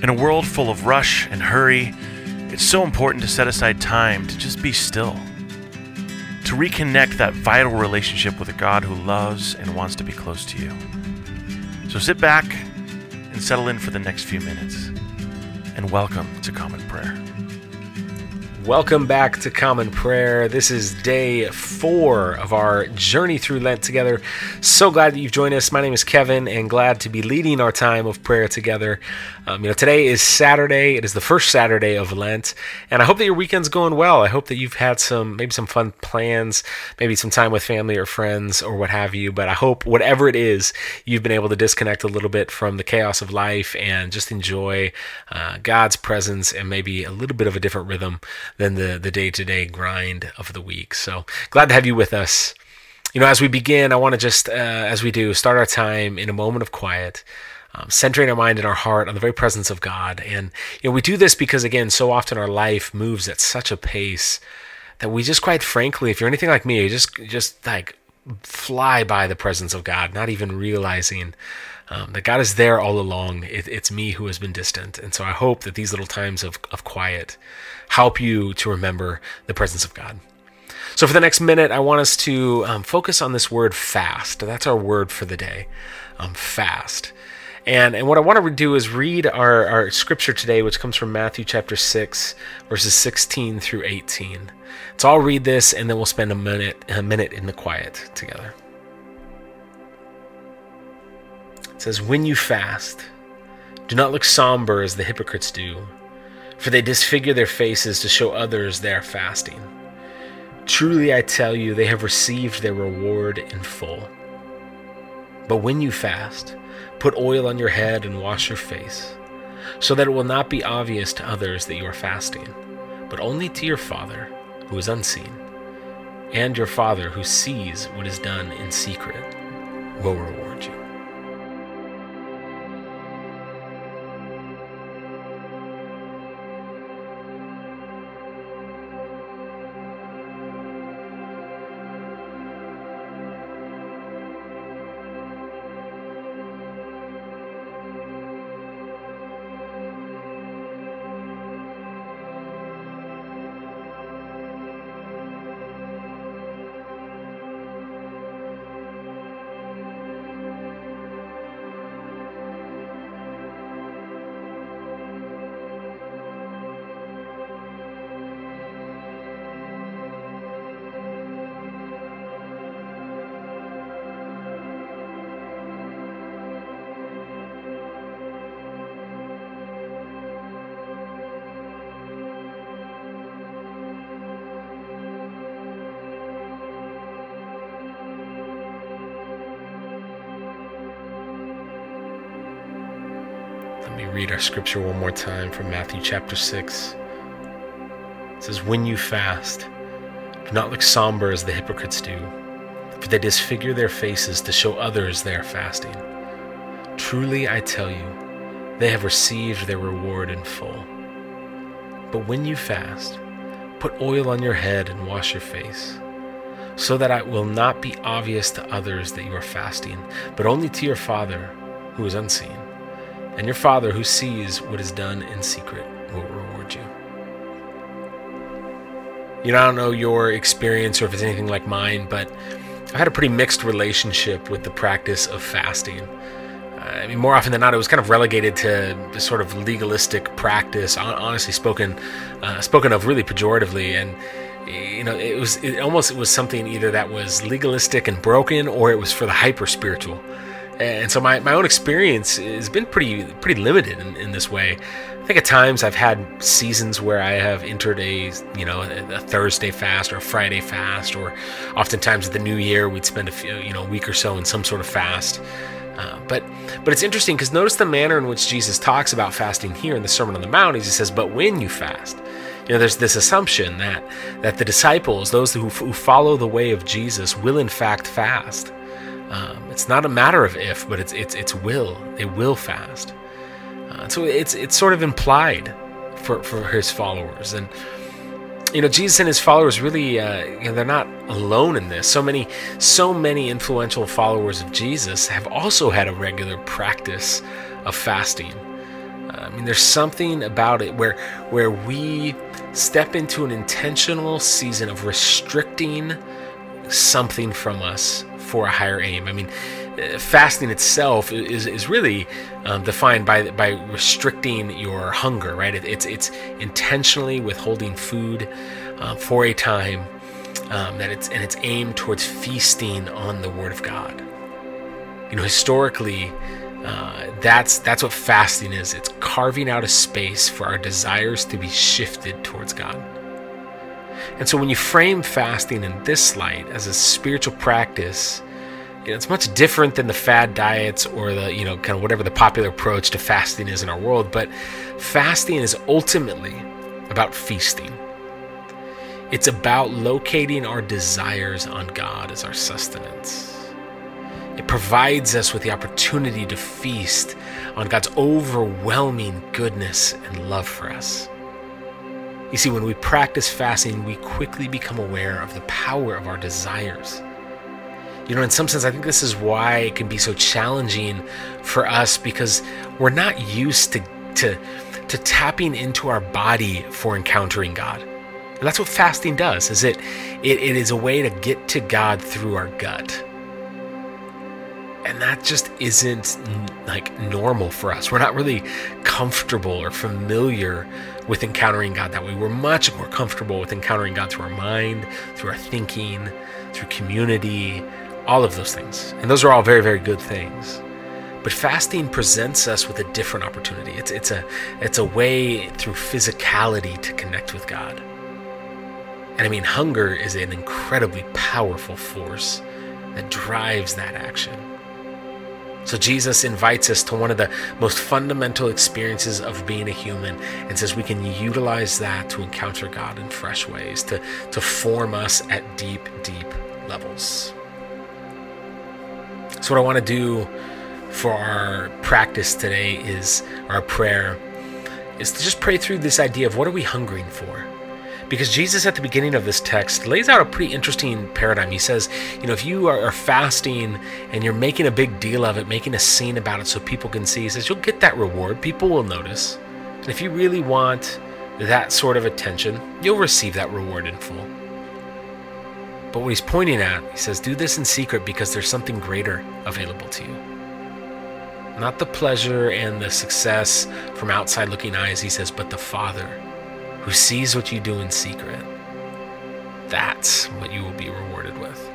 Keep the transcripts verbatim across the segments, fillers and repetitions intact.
In a world full of rush and hurry, it's so important to set aside time to just be still, to reconnect that vital relationship with a God who loves and wants to be close to you. So sit back and settle in for the next few minutes, and welcome to Common Prayer. Welcome back to Common Prayer. This is day four of our journey through Lent together. So glad that you've joined us. My name is Kevin, and glad to be leading our time of prayer together. Um, you know, today is Saturday. It is the first Saturday of Lent, and I hope that your weekend's going well. I hope that you've had some, maybe some fun plans, maybe some time with family or friends or what have you. But I hope whatever it is, you've been able to disconnect a little bit from the chaos of life and just enjoy uh, God's presence and maybe a little bit of a different rhythm than the, the day-to-day grind of the week. So glad to have you with us. You know, as we begin, I want to just, uh, as we do, start our time in a moment of quiet, um, centering our mind and our heart on the very presence of God. And, you know, we do this because, again, so often our life moves at such a pace that we just, quite frankly, if you're anything like me, you just, just like fly by the presence of God, not even realizing Um, that God is there all along. It, it's me who has been distant. And so I hope that these little times of, of quiet help you to remember the presence of God. So for the next minute, I want us to um, focus on this word fast. That's our word for the day, um, fast. And and what I want to do is read our, our scripture today, which comes from Matthew chapter six, verses sixteen through eighteen. So I'll read this, and then we'll spend a minute, a minute in the quiet together. It says, "When you fast, do not look somber as the hypocrites do, for they disfigure their faces to show others they are fasting. Truly I tell you, they have received their reward in full. But when you fast, put oil on your head and wash your face, so that it will not be obvious to others that you are fasting, but only to your Father who is unseen. And your Father who sees what is done in secret will reward you." Let me read our scripture one more time from Matthew chapter six. It says, "When you fast, do not look somber as the hypocrites do, for they disfigure their faces to show others they are fasting. Truly I tell you, they have received their reward in full. But when you fast, put oil on your head and wash your face, so that it will not be obvious to others that you are fasting, but only to your Father who is unseen. And your Father who sees what is done in secret will reward you." You know, I don't know your experience or if it's anything like mine, but I've had a pretty mixed relationship with the practice of fasting. Uh, I mean, more often than not, it was kind of relegated to the sort of legalistic practice, honestly spoken, uh, spoken of really pejoratively. And, you know, it was it almost it was something either that was legalistic and broken, or it was for the hyper-spiritual. And so my, my own experience has been pretty pretty limited in, in this way. I think at times I've had seasons where I have entered a you know a, a Thursday fast or a Friday fast, or oftentimes at the New Year we'd spend a few, you know a week or so in some sort of fast. Uh, but but it's interesting because notice the manner in which Jesus talks about fasting here in the Sermon on the Mount. He says, "But when you fast." You know, there's this assumption that that the disciples, those who, who follow the way of Jesus, will in fact fast. Um, it's not a matter of if, but it's it's it's will. They will fast. Uh, so it's it's sort of implied for, for his followers. And you know, Jesus and his followers really, uh, you know, they're not alone in this. So many, so many influential followers of Jesus have also had a regular practice of fasting. Uh, I mean, there's something about it where where we step into an intentional season of restricting something from us for a higher aim. I mean, uh, fasting itself is is really um, defined by by restricting your hunger, right? It, it's it's intentionally withholding food uh, for a time um, that it's and it's aimed towards feasting on the Word of God. You know, historically, uh, that's that's what fasting is. It's carving out a space for our desires to be shifted towards God. And so when you frame fasting in this light as a spiritual practice, you know, it's much different than the fad diets or the, you know, kind of whatever the popular approach to fasting is in our world. But fasting is ultimately about feasting. It's about locating our desires on God as our sustenance. It provides us with the opportunity to feast on God's overwhelming goodness and love for us. You see, when we practice fasting, we quickly become aware of the power of our desires. You know, in some sense, I think this is why it can be so challenging for us, because we're not used to to, to tapping into our body for encountering God. And that's what fasting does, is it, it it is a way to get to God through our gut. And that just isn't like normal for us. We're not really comfortable or familiar with encountering God that way. We're much more comfortable with encountering God through our mind, through our thinking, through community, all of those things. And those are all very, very good things. But fasting presents us with a different opportunity. It's it's a it's a way through physicality to connect with God. And I mean, hunger is an incredibly powerful force that drives that action. So Jesus invites us to one of the most fundamental experiences of being a human and says we can utilize that to encounter God in fresh ways, to, to form us at deep, deep levels. So what I want to do for our practice today is, our prayer, is to just pray through this idea of what are we hungering for? Because Jesus at the beginning of this text lays out a pretty interesting paradigm. He says, you know, if you are, are fasting and you're making a big deal of it, making a scene about it so people can see, he says, you'll get that reward. People will notice. And if you really want that sort of attention, you'll receive that reward in full. But what he's pointing at, he says, do this in secret because there's something greater available to you. Not the pleasure and the success from outside looking eyes, he says, but the Father who sees what you do in secret. That's what you will be rewarded with.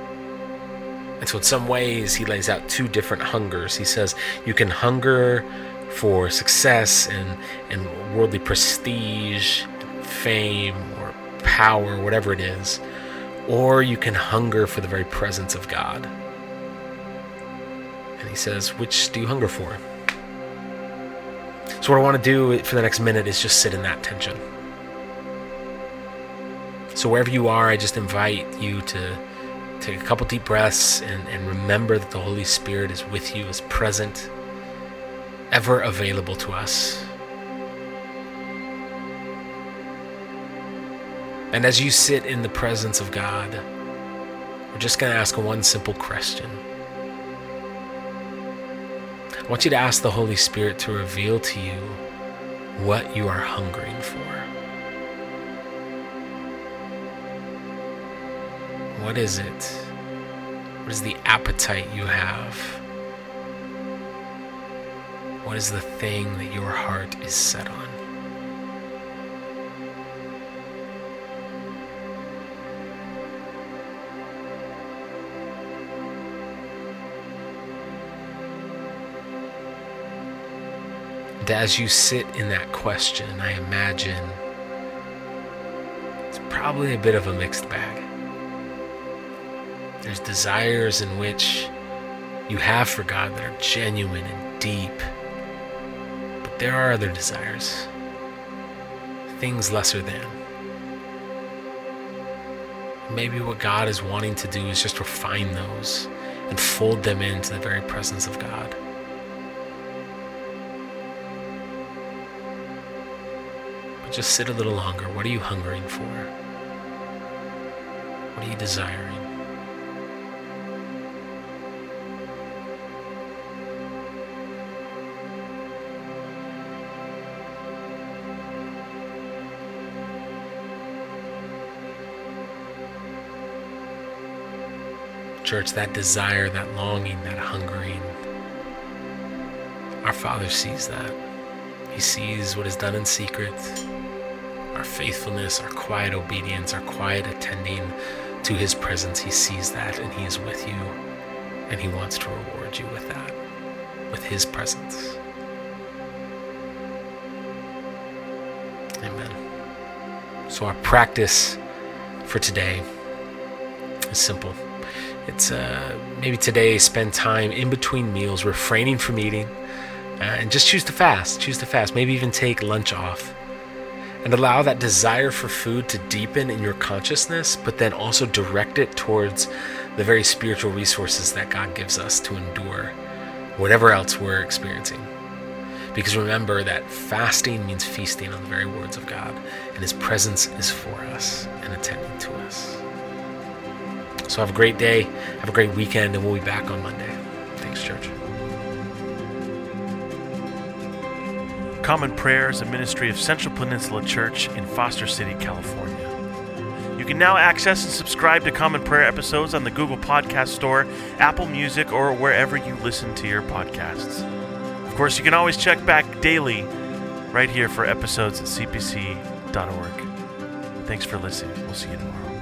And so in some ways, he lays out two different hungers. He says you can hunger for success and, and worldly prestige, fame, or power, whatever it is. Or you can hunger for the very presence of God. And he says, which do you hunger for? So what I want to do for the next minute is just sit in that tension. So wherever you are, I just invite you to take a couple deep breaths and, and remember that the Holy Spirit is with you, is present, ever available to us. And as you sit in the presence of God, we're just going to ask one simple question. I want you to ask the Holy Spirit to reveal to you what you are hungering for. What is it? What is the appetite you have? What is the thing that your heart is set on? And as you sit in that question, I imagine it's probably a bit of a mixed bag. There's desires in which you have for God that are genuine and deep. But there are other desires, things lesser than. Maybe what God is wanting to do is just refine those and fold them into the very presence of God. But just sit a little longer. What are you hungering for? What are you desiring? church, that desire, that longing, that hungering. Our Father sees that. He sees what is done in secret, our faithfulness, our quiet obedience, our quiet attending to his presence. He sees that, and he is with you, and he wants to reward you with that, with his presence. Amen. So our practice for today is simple. It's uh, maybe today spend time in between meals, refraining from eating, uh, and just choose to fast. Choose to fast. Maybe even take lunch off. And allow that desire for food to deepen in your consciousness, but then also direct it towards the very spiritual resources that God gives us to endure whatever else we're experiencing. Because remember that fasting means feasting on the very words of God, and his presence is for us and attending to us. So have a great day, have a great weekend, and we'll be back on Monday. Thanks, church. Common Prayer is a ministry of Central Peninsula Church in Foster City, California. You can now access and subscribe to Common Prayer episodes on the Google Podcast Store, Apple Music, or wherever you listen to your podcasts. Of course, you can always check back daily right here for episodes at c p c dot org. Thanks for listening. We'll see you tomorrow.